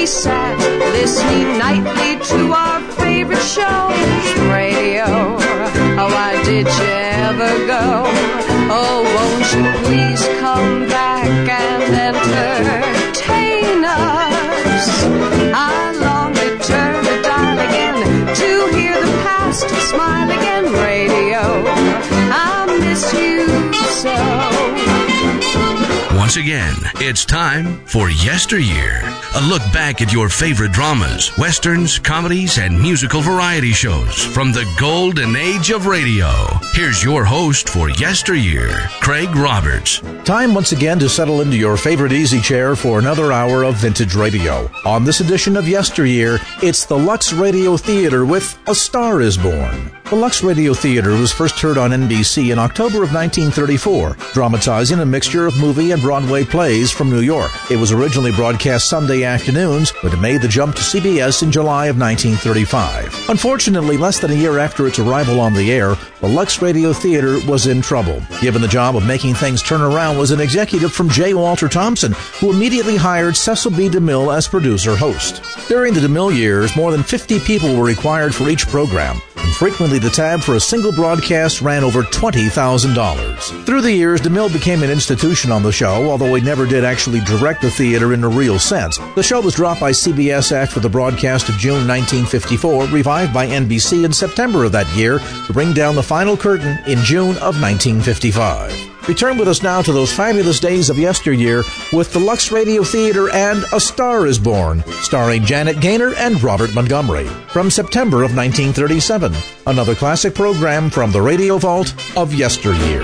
we sat listening nightly to our favorite shows. Radio, oh, why did you ever go? Oh, won't you please come back and entertain us? I long to turn the dial again to hear the past smile again. Radio, I miss you so. Once again, it's time for Yesteryear, a look back at your favorite dramas, westerns, comedies, and musical variety shows from the golden age of radio. Here's your host for Yesteryear, Craig Roberts. Time once again to settle into your favorite easy chair for another hour of vintage radio. On this edition of Yesteryear, it's the Lux Radio Theater with A Star is Born. The Lux Radio Theater was first heard on NBC in October of 1934, dramatizing a mixture of movie and Broadway plays from New York. It was originally broadcast Sunday afternoons, but it made the jump to CBS in July of 1935. Unfortunately, less than a year after its arrival on the air, the Lux Radio Theater was in trouble. Given the job of making things turn around was an executive from J. Walter Thompson, who immediately hired Cecil B. DeMille as producer-host. During the DeMille years, more than 50 people were required for each program, and frequently the tab for a single broadcast ran over $20,000. Through the years, DeMille became an institution on the show, although he never did actually direct the theater in a real sense. The show was dropped by CBS after the broadcast of June 1954, revived by NBC in September of that year to bring down the final curtain in June of 1955. Return with us now to those fabulous days of yesteryear with the Lux Radio Theater and A Star is Born, starring Janet Gaynor and Robert Montgomery, from September of 1937. Another classic program from the Radio Vault of yesteryear.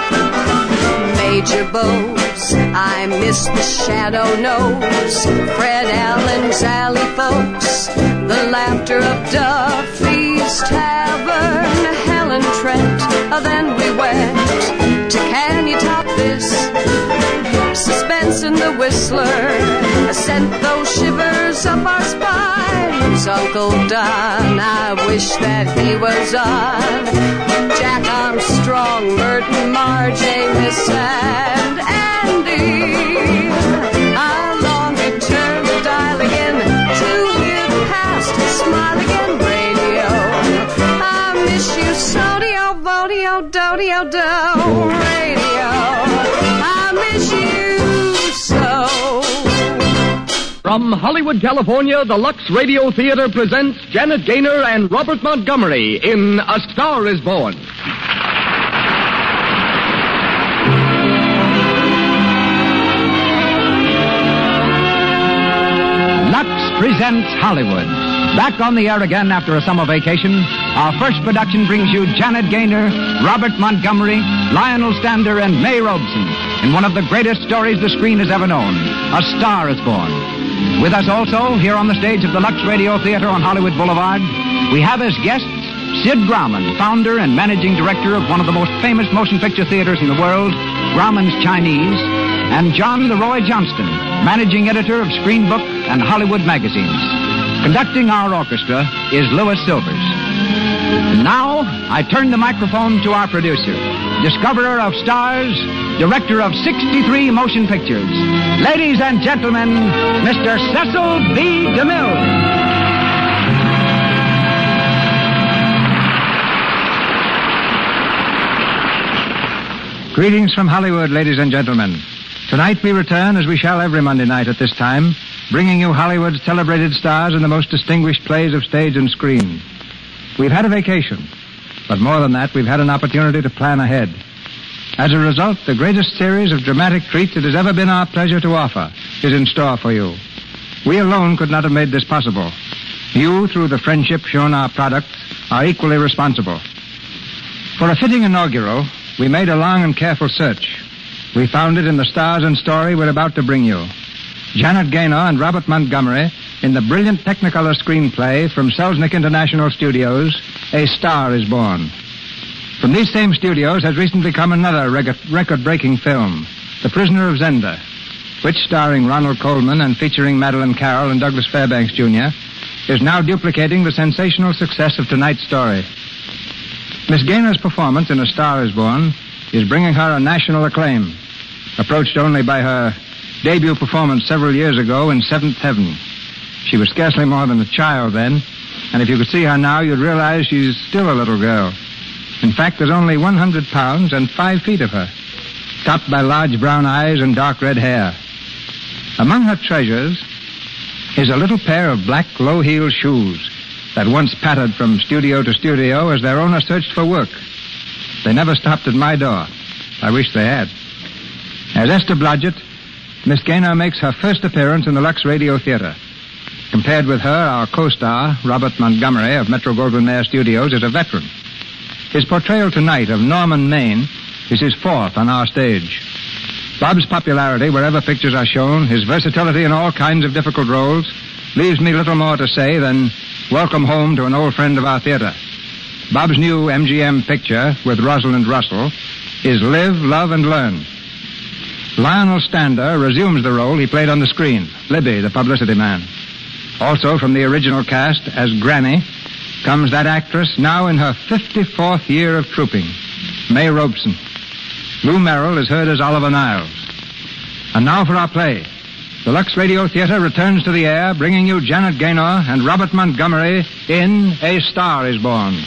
Major Bose, I miss the Shadow Nose, Fred Allen's Alley Folks, the laughter of Duffy's Tavern, Helen Trent, then we went to Can You Top This? Suspense in the Whistler sent those shivers up our spines. Uncle Don, I wish that he was on. Jack Armstrong, Merton, Marge, Amos, and Andy. I long to turn the dial again to hear the past smile again. Radio, I miss you so, dio, vodio, do-dio, do. Radio, I miss you so. From Hollywood, California, the Lux Radio Theater presents Janet Gaynor and Robert Montgomery in A Star is Born. Lux presents Hollywood. Back on the air again after a summer vacation, our first production brings you Janet Gaynor, Robert Montgomery, Lionel Stander, and May Robeson in one of the greatest stories the screen has ever known, A Star is Born. With us also, here on the stage of the Lux Radio Theater on Hollywood Boulevard, we have as guests Sid Grauman, founder and managing director of one of the most famous motion picture theaters in the world, Grauman's Chinese, and John Leroy Johnston, managing editor of Screen Book and Hollywood magazines. Conducting our orchestra is Louis Silvers. And now, I turn the microphone to our producer, discoverer of stars, director of 63 motion pictures. Ladies and gentlemen, Mr. Cecil B. DeMille. Greetings from Hollywood, ladies and gentlemen. Tonight we return, as we shall every Monday night at this time, bringing you Hollywood's celebrated stars in the most distinguished plays of stage and screen. We've had a vacation, but more than that, we've had an opportunity to plan ahead. As a result, the greatest series of dramatic treats it has ever been our pleasure to offer is in store for you. We alone could not have made this possible. You, through the friendship shown our products, are equally responsible. For a fitting inaugural, we made a long and careful search. We found it in the stars and story we're about to bring you. Janet Gaynor and Robert Montgomery in the brilliant Technicolor screenplay from Selznick International Studios, A Star is Born. From these same studios has recently come another record-breaking film, The Prisoner of Zenda, which, starring Ronald Colman and featuring Madeleine Carroll and Douglas Fairbanks, Jr., is now duplicating the sensational success of tonight's story. Miss Gaynor's performance in A Star is Born is bringing her a national acclaim, approached only by her debut performance several years ago in Seventh Heaven. She was scarcely more than a child then, and if you could see her now, you'd realize she's still a little girl. In fact, there's only 100 pounds and 5 feet of her, topped by large brown eyes and dark red hair. Among her treasures is a little pair of black low-heeled shoes that once pattered from studio to studio as their owner searched for work. They never stopped at my door. I wish they had. As Esther Blodgett, Miss Gaynor makes her first appearance in the Lux Radio Theater. Compared with her, our co-star, Robert Montgomery of Metro-Goldwyn-Mayer Studios, is a veteran. His portrayal tonight of Norman Maine is his 4th on our stage. Bob's popularity wherever pictures are shown, his versatility in all kinds of difficult roles, leaves me little more to say than welcome home to an old friend of our theater. Bob's new MGM picture with Rosalind Russell is Live, Love, and Learn. Lionel Stander resumes the role he played on the screen, Libby, the publicity man. Also from the original cast as Granny comes that actress now in her 54th year of trooping, May Robeson. Lou Merrill is heard as Oliver Niles. And now for our play. The Lux Radio Theater returns to the air, bringing you Janet Gaynor and Robert Montgomery in A Star is Born.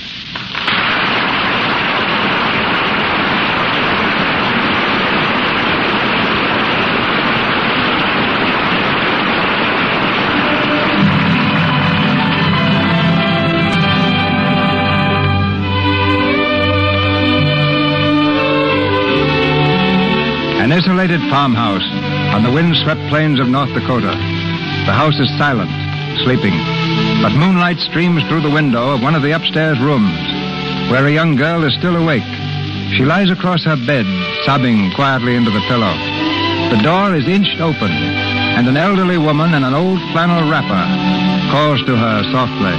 An isolated farmhouse on the wind-swept plains of North Dakota. The house is silent, sleeping, but moonlight streams through the window of one of the upstairs rooms, where a young girl is still awake. She lies across her bed, sobbing quietly into the pillow. The door is inched open, and an elderly woman in an old flannel wrapper calls to her softly.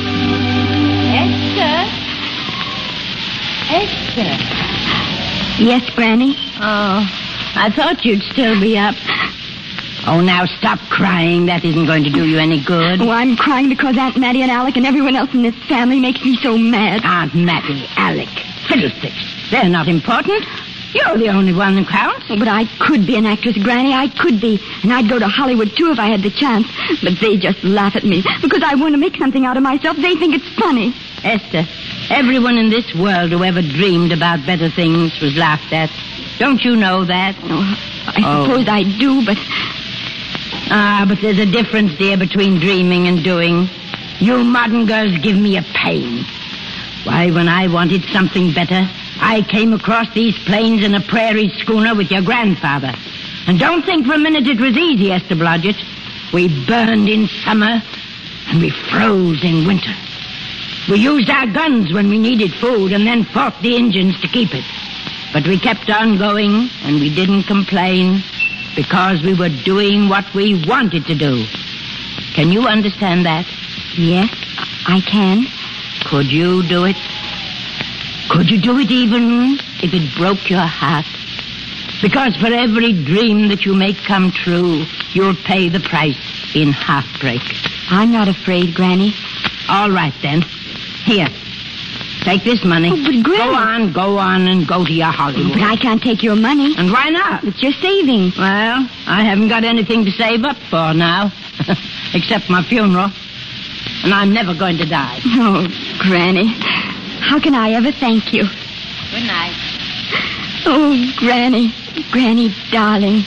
Esther? Esther? Yes, Granny? Oh, I thought you'd still be up. Oh, now stop crying. That isn't going to do you any good. Oh, I'm crying because Aunt Mattie and Alec and everyone else in this family makes me so mad. Aunt Mattie, Alec, fiddlesticks. They're not important. You're the only one that counts. Oh, but I could be an actress, Granny. I could be. And I'd go to Hollywood, too, if I had the chance. But they just laugh at me because I want to make something out of myself. They think it's funny. Esther, everyone in this world who ever dreamed about better things was laughed at. Don't you know that? Oh, I suppose I do, but... But there's a difference, dear, between dreaming and doing. You modern girls give me a pain. Why, when I wanted something better, I came across these plains in a prairie schooner with your grandfather. And don't think for a minute it was easy, Esther Blodgett. We burned in summer, and we froze in winter. We used our guns when we needed food, and then fought the Indians to keep it. But we kept on going, and we didn't complain, because we were doing what we wanted to do. Can you understand that? Yes, I can. Could you do it? Could you do it even if it broke your heart? Because for every dream that you make come true, you'll pay the price in heartbreak. I'm not afraid, Granny. All right, then. Here. Take this money. Oh, but Granny... Go on, and go to your Hollywood. But I can't take your money. And why not? It's your savings. Well, I haven't got anything to save up for now, except my funeral. And I'm never going to die. Oh, Granny, how can I ever thank you? Good night. Oh, Granny, Granny, darling.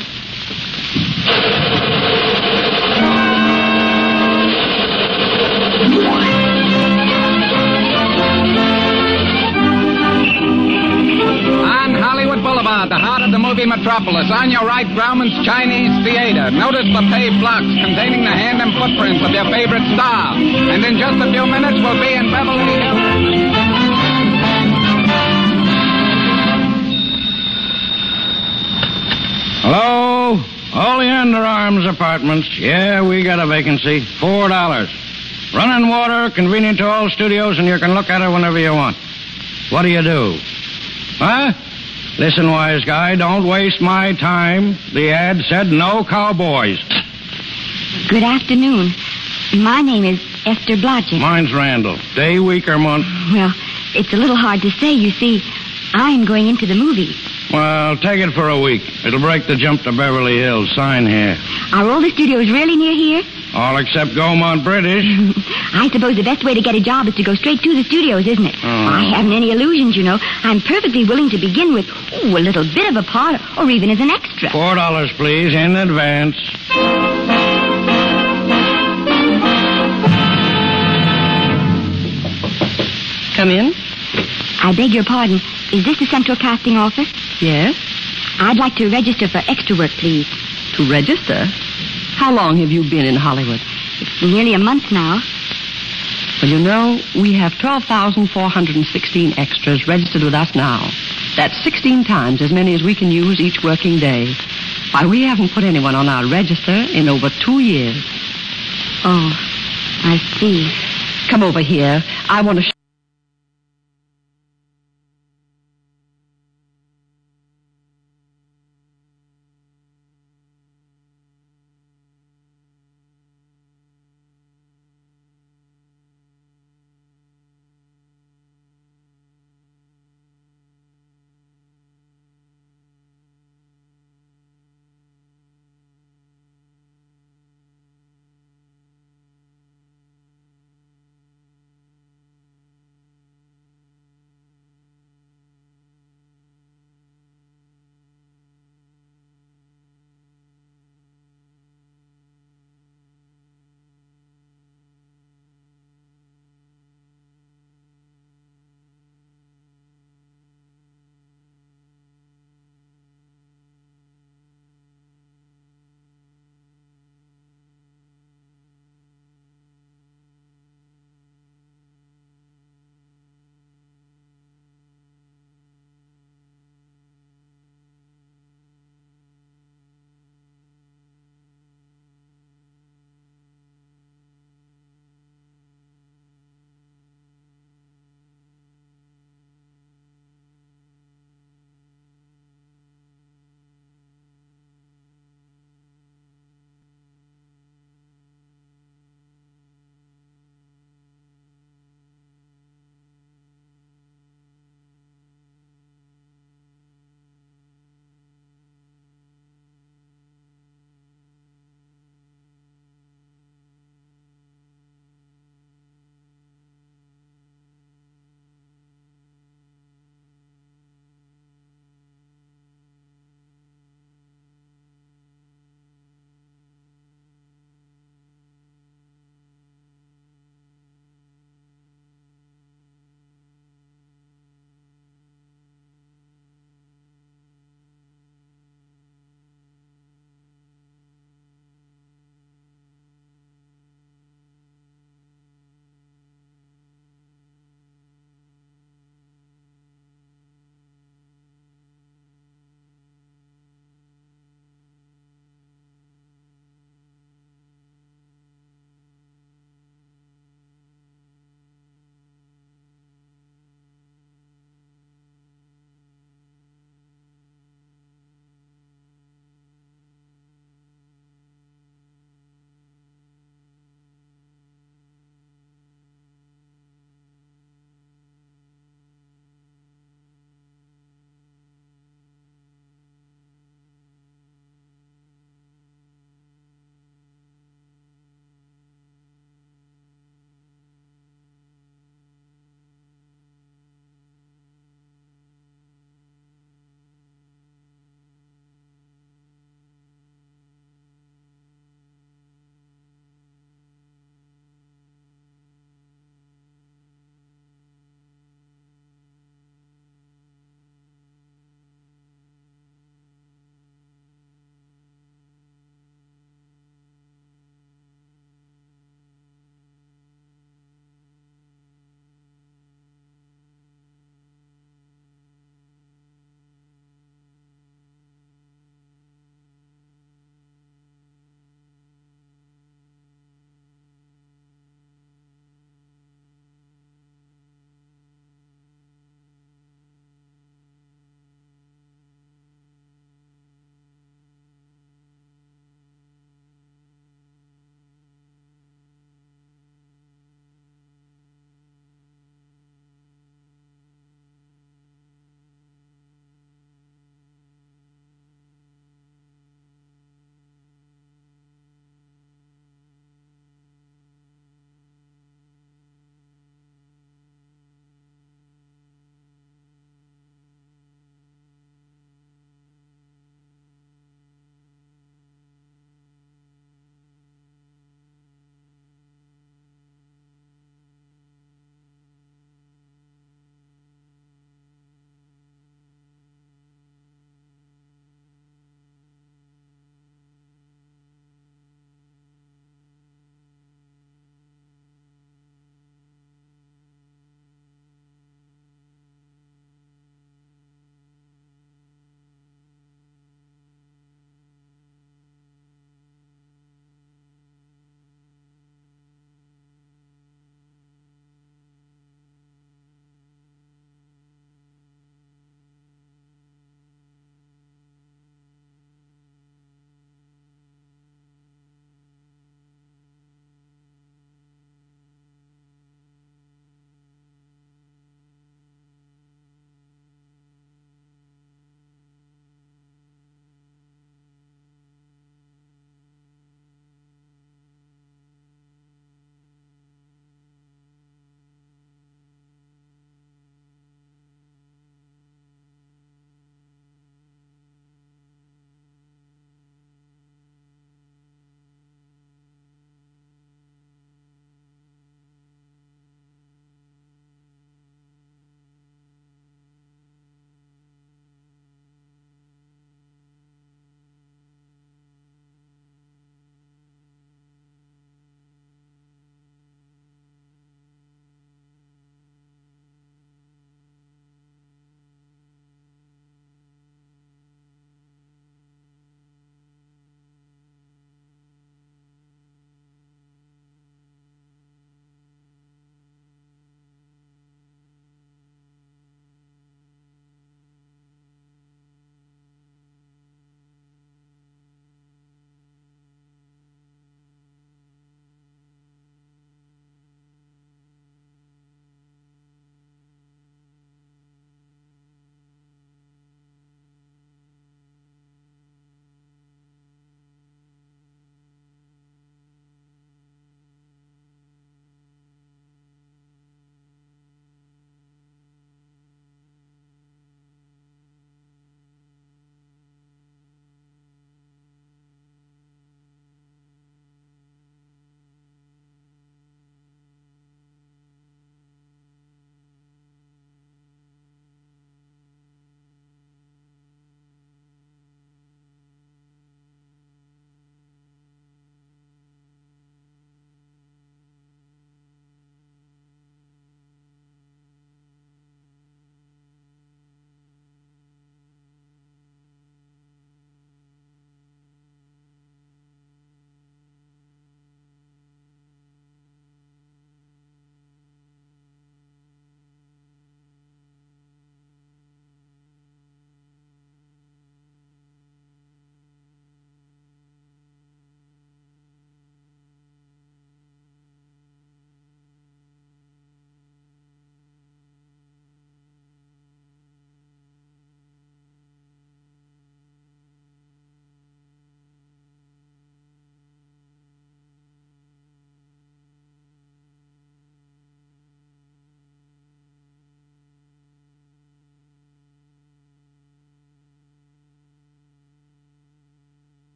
Boulevard, the heart of the movie metropolis. On your right, Grauman's Chinese Theater. Notice the paved blocks containing the hand and footprints of your favorite star. And in just a few minutes, we'll be in Beverly Hills. Hello? Oleander Arms Apartments. Yeah, we got a vacancy. $4. Running water, convenient to all studios, and you can look at it whenever you want. What do you do? Huh? Listen, wise guy, don't waste my time. The ad said no cowboys. Good afternoon. My name is Esther Blodgett. Mine's Randall. Day, week, or month? Well, it's a little hard to say. You see, I'm going into the movies. Well, take it for a week. It'll break the jump to Beverly Hills. Sign here. Are all the studios really near here? All except Gaumont British. I suppose the best way to get a job is to go straight to the studios, isn't it? I haven't any illusions, you know. I'm perfectly willing to begin with a little bit of a part, or even as an extra. $4, please, in advance. Come in. I beg your pardon. Is this the Central Casting Office? Yes. I'd like to register for extra work, please. To register? How long have you been in Hollywood? It's nearly a month now. Well, you know, we have 12,416 extras registered with us now. That's 16 times as many as we can use each working day. Why, we haven't put anyone on our register in over 2 years. Oh, I see. Come over here. I want to...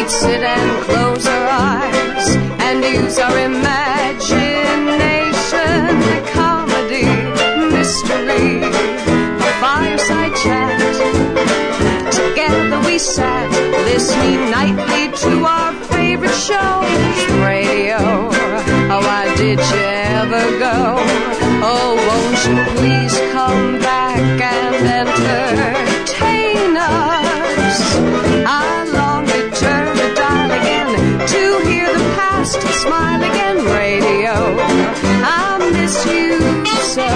we'd sit and close our eyes and use our imagination. Comedy, mystery, a fireside chat. Together we sat, listening nightly to our favorite shows. Radio, oh, why did you ever go? Oh, won't you please come back and entertain us? I long to turn the dial again to hear the past smile again. Radio, I miss you so.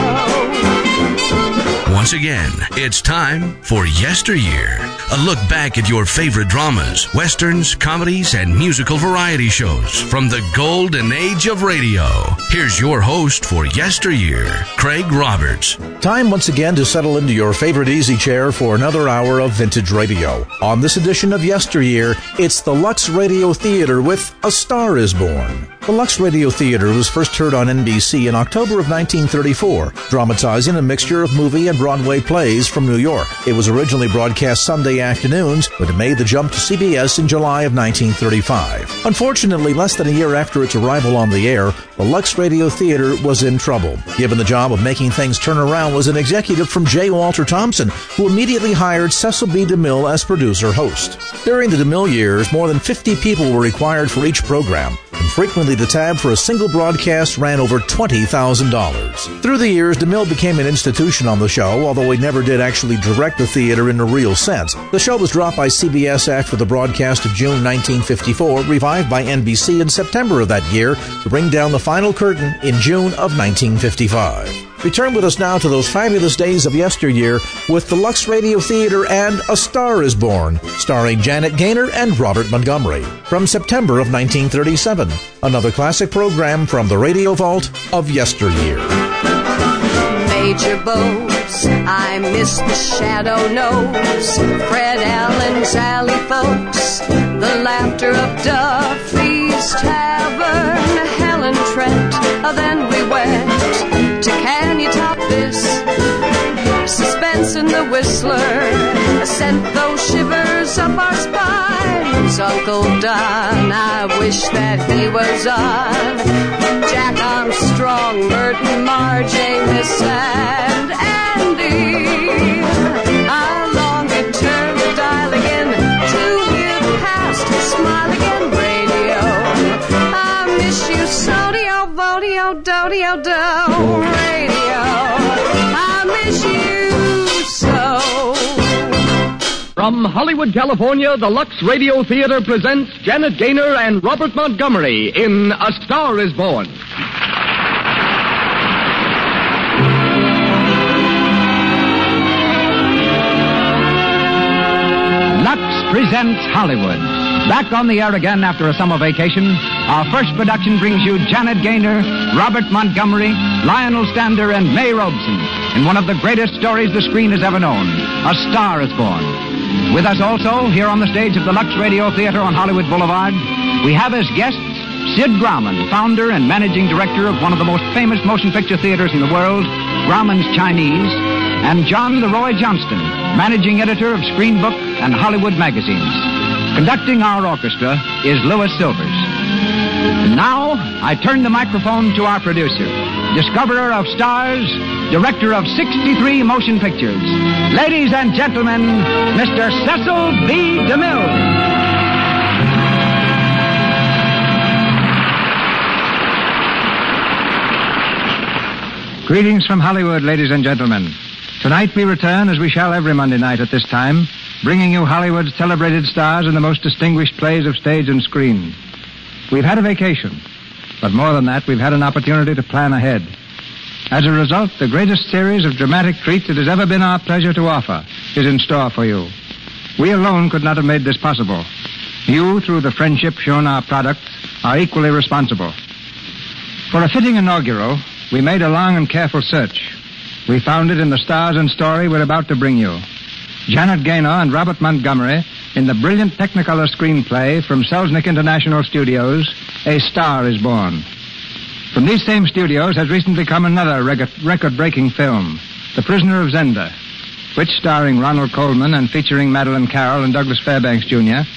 Once again, it's time for Yesteryear. A look back at your favorite dramas, westerns, comedies, and musical variety shows from the golden age of radio. Here's your host for Yesteryear, Craig Roberts. Time once again to settle into your favorite easy chair for another hour of vintage radio. On this edition of Yesteryear, it's the Lux Radio Theater with A Star is Born. The Lux Radio Theater was first heard on NBC in October of 1934, dramatizing a mixture of movie and Broadway plays from New York. It was originally broadcast Sunday afternoons, but it made the jump to CBS in July of 1935. Unfortunately, less than a year after its arrival on the air, the Lux Radio Theater was in trouble. Given the job of making things turn around was an executive from J. Walter Thompson, who immediately hired Cecil B. DeMille as producer-host. During the DeMille years, more than 50 people were required for each program, and frequently the tab for a single broadcast ran over $20,000. Through the years, DeMille became an institution on the show, although he never did actually direct the theater in a real sense. The show was dropped by CBS after the broadcast of June 1954, revived by NBC in September of that year to bring down the final curtain in June of 1955. Return with us now to those fabulous days of yesteryear with the Lux Radio Theater and A Star is Born, starring Janet Gaynor and Robert Montgomery, from September of 1937. Another classic program from the Radio Vault of yesteryear. Major Bose, I miss the Shadow Knows, Fred Allen, Sally Folks, the laughter of Duffy's Tavern, Helen Trent, then we went to Can You Top This? Suspense in the Whistler sent those shivers up our spines. Uncle Don, I wish that he was on. Jack Armstrong, Merton, Marjane, Miss and Andy. I long to turn the dial again to hear the past smile again. Radio, I miss you so. Vodio, dodio, do. Radio, I miss you so. From Hollywood, California, the Lux Radio Theater presents Janet Gaynor and Robert Montgomery in A Star is Born. Lux presents Hollywood. Back on the air again after a summer vacation, our first production brings you Janet Gaynor, Robert Montgomery, Lionel Stander, and May Robeson in one of the greatest stories the screen has ever known, A Star is Born. With us also, here on the stage of the Lux Radio Theater on Hollywood Boulevard, we have as guests Sid Grauman, founder and managing director of one of the most famous motion picture theaters in the world, Grauman's Chinese, and John Leroy Johnston, managing editor of Screen Book and Hollywood magazines. Conducting our orchestra is Louis Silvers. Now, I turn the microphone to our producer, discoverer of stars, director of 63 motion pictures. Ladies and gentlemen, Mr. Cecil B. DeMille. Greetings from Hollywood, ladies and gentlemen. Tonight we return, as we shall every Monday night at this time, bringing you Hollywood's celebrated stars in the most distinguished plays of stage and screen. We've had a vacation, but more than that, we've had an opportunity to plan ahead. As a result, the greatest series of dramatic treats it has ever been our pleasure to offer is in store for you. We alone could not have made this possible. You, through the friendship shown our products, are equally responsible. For a fitting inaugural, we made a long and careful search. We found it in the stars and story we're about to bring you. Janet Gaynor and Robert Montgomery in the brilliant Technicolor screenplay from Selznick International Studios, A Star is Born. From these same studios has recently come another record-breaking film, The Prisoner of Zenda, which, starring Ronald Colman and featuring Madeline Carroll and Douglas Fairbanks, Jr.,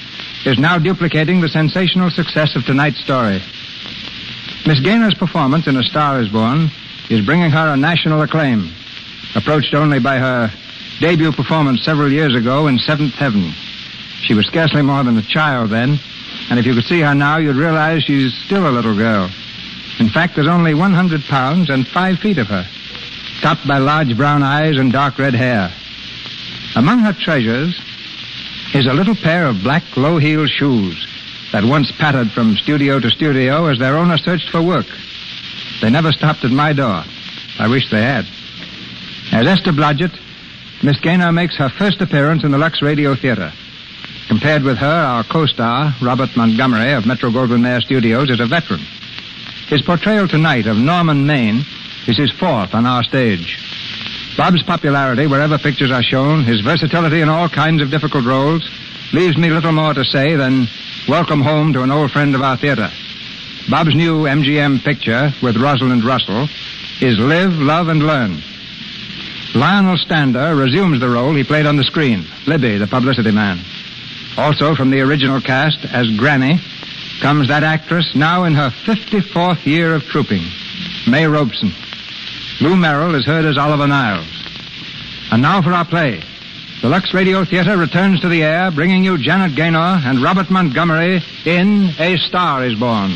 is now duplicating the sensational success of tonight's story. Miss Gaynor's performance in A Star is Born is bringing her a national acclaim, approached only by her debut performance several years ago in Seventh Heaven. She was scarcely more than a child then, and if you could see her now, you'd realize she's still a little girl. In fact, there's only 100 pounds and 5 feet of her, topped by large brown eyes and dark red hair. Among her treasures is a little pair of black low-heeled shoes that once pattered from studio to studio as their owner searched for work. They never stopped at my door. I wish they had. As Esther Blodgett, Miss Gaynor makes her first appearance in the Lux Radio Theater. Compared with her, our co-star, Robert Montgomery of Metro-Goldwyn-Mayer Studios, is a veteran. His portrayal tonight of Norman Maine is his fourth on our stage. Bob's popularity wherever pictures are shown, his versatility in all kinds of difficult roles, leaves me little more to say than welcome home to an old friend of our theater. Bob's new MGM picture with Rosalind Russell is Live, Love, and Learn. Lionel Stander resumes the role he played on the screen, Libby, the publicity man. Also from the original cast as Granny comes that actress now in her 54th year of trooping, May Robeson. Lou Merrill is heard as Oliver Niles. And now for our play. The Lux Radio Theater returns to the air, bringing you Janet Gaynor and Robert Montgomery in A Star is Born.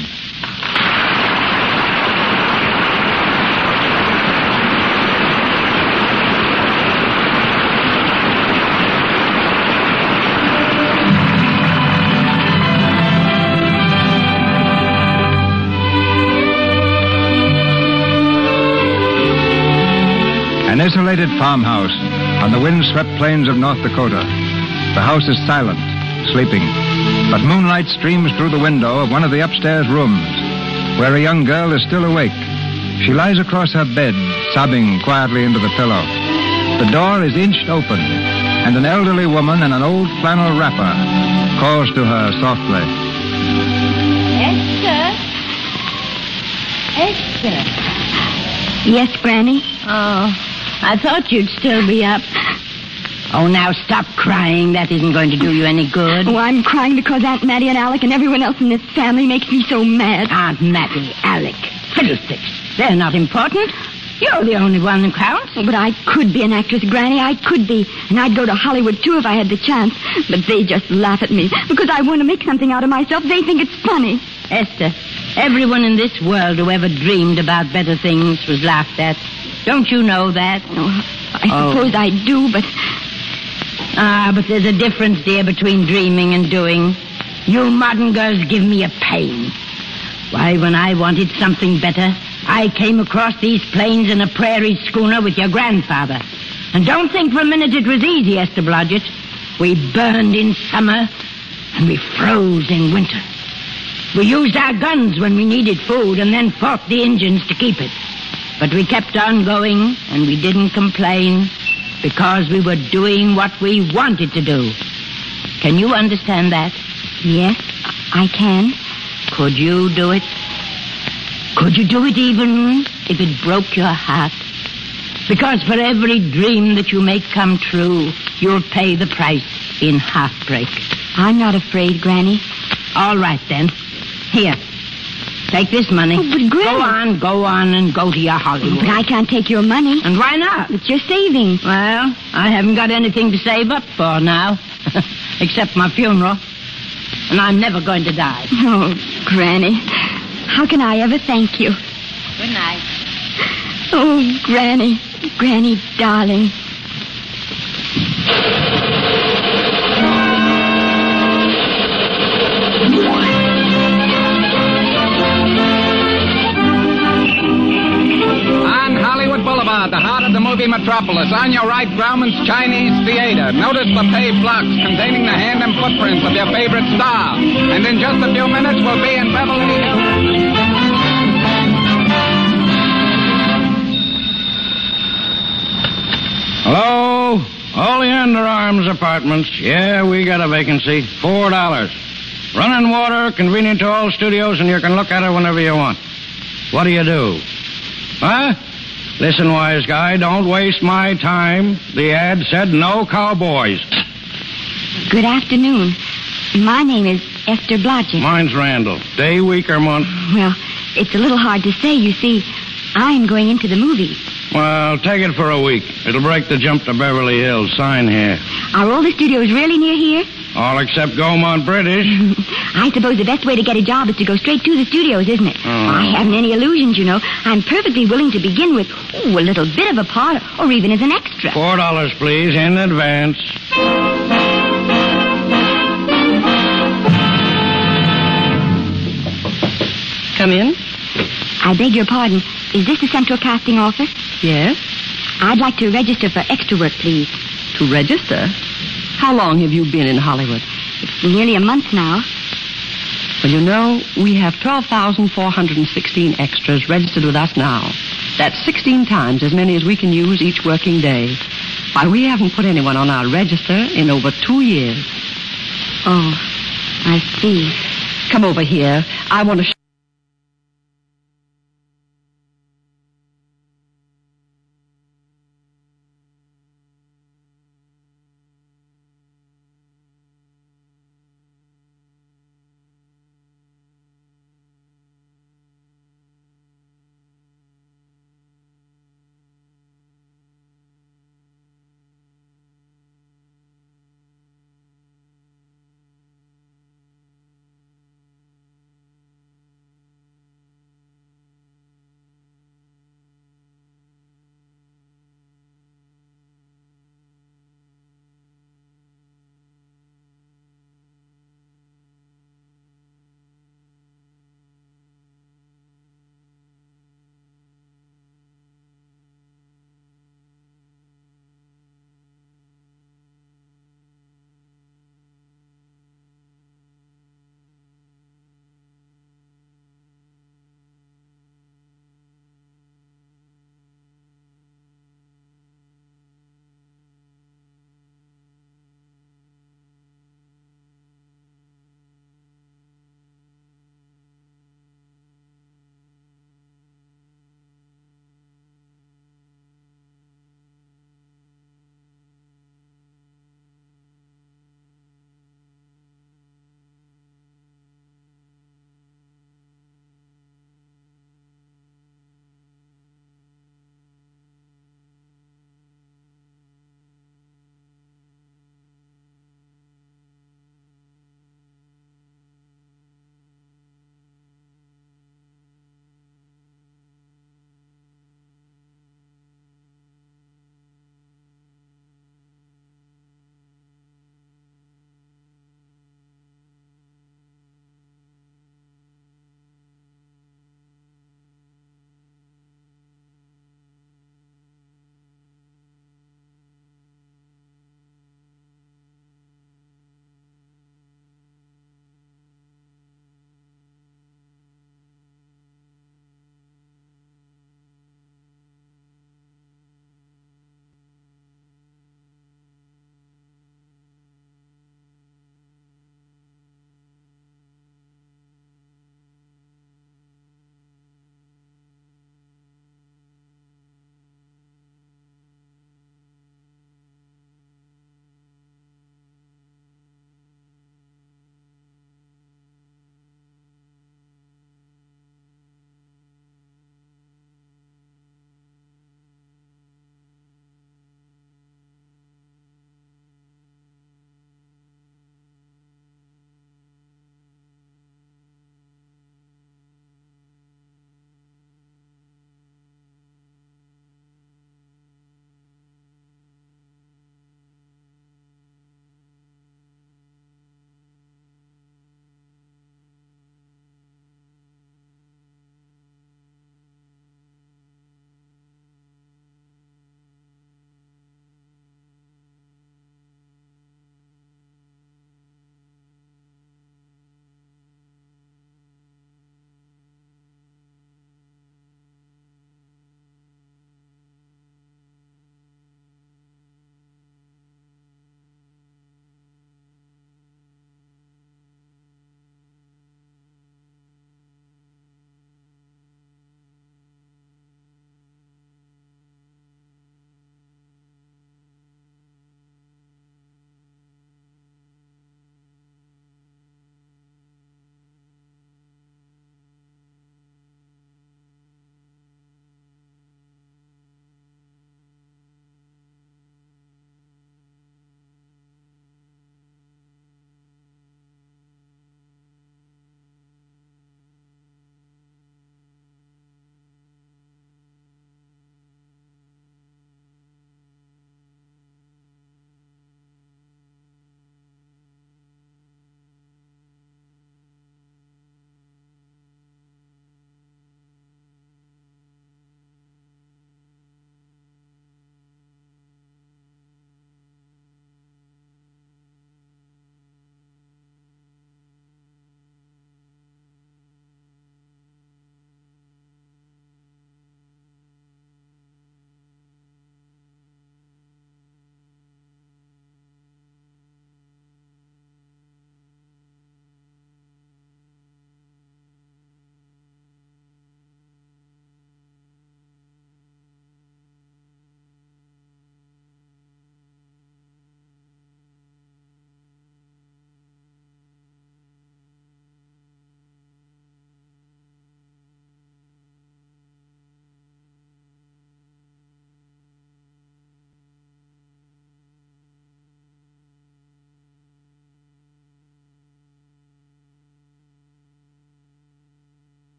An isolated farmhouse on the wind-swept plains of North Dakota. The house is silent, sleeping, but moonlight streams through the window of one of the upstairs rooms, where a young girl is still awake. She lies across her bed, sobbing quietly into the pillow. The door is inched open, and an elderly woman in an old flannel wrapper calls to her softly. Esther? Esther? Yes, Granny? Oh, I thought you'd still be up. Oh, now stop crying. That isn't going to do you any good. Oh, I'm crying because Aunt Mattie and Alec and everyone else in this family makes me so mad. Aunt Mattie, Alec, fiddlesticks. They're not important. You're the only one who counts. Oh, but I could be an actress, Granny. I could be. And I'd go to Hollywood, too, if I had the chance. But they just laugh at me because I want to make something out of myself. They think it's funny. Esther, everyone in this world who ever dreamed about better things was laughed at. Don't you know that? Oh, I suppose I do, but... But there's a difference, dear, between dreaming and doing. You modern girls give me a pain. Why, when I wanted something better, I came across these plains in a prairie schooner with your grandfather. And don't think for a minute it was easy, Esther Blodgett. We burned in summer, and we froze in winter. We used our guns when we needed food, and then fought the Indians to keep it. But we kept on going, and we didn't complain, because we were doing what we wanted to do. Can you understand that? Yes, I can. Could you do it? Could you do it even if it broke your heart? Because for every dream that you make come true, you'll pay the price in heartbreak. I'm not afraid, Granny. All right, then. Here. Take this money. Oh, but Granny... Go on, and go to your Hollywood. But I can't take your money. And why not? It's your savings. Well, I haven't got anything to save up for now, except my funeral. And I'm never going to die. Oh, Granny, how can I ever thank you? Good night. Oh, Granny, Granny, darling. Boulevard, the heart of the movie metropolis. On your right, Grauman's Chinese Theater. Notice the paved blocks containing the hand and footprints of your favorite star. And in just a few minutes, we'll be in Beverly Hills. Hello? Oleander Arms Apartments. Yeah, we got a vacancy. $4. Running water, convenient to all studios, and you can look at it whenever you want. What do you do? Huh? Listen, wise guy, don't waste my time. The ad said no cowboys. Good afternoon. My name is Esther Blodgett. Mine's Randall. Day, week, or month? Well, it's a little hard to say. You see, I'm going into the movies. Well, take it for a week. It'll break the jump to Beverly Hills. Sign here. Are all the studios really near here? All except Gaumont British. I suppose the best way to get a job is to go straight to the studios, isn't it? Oh. I haven't any illusions, you know. I'm perfectly willing to begin with a little bit of a part, or even as an extra. $4, please, in advance. Come in. I beg your pardon. Is this the Central Casting Office? Yes. I'd like to register for extra work, please. To register? How long have you been in Hollywood? It's nearly a month now. Well, you know, we have 12,416 extras registered with us now. That's 16 times as many as we can use each working day. Why, we haven't put anyone on our register in over 2 years. Oh, I see. Come over here. I want to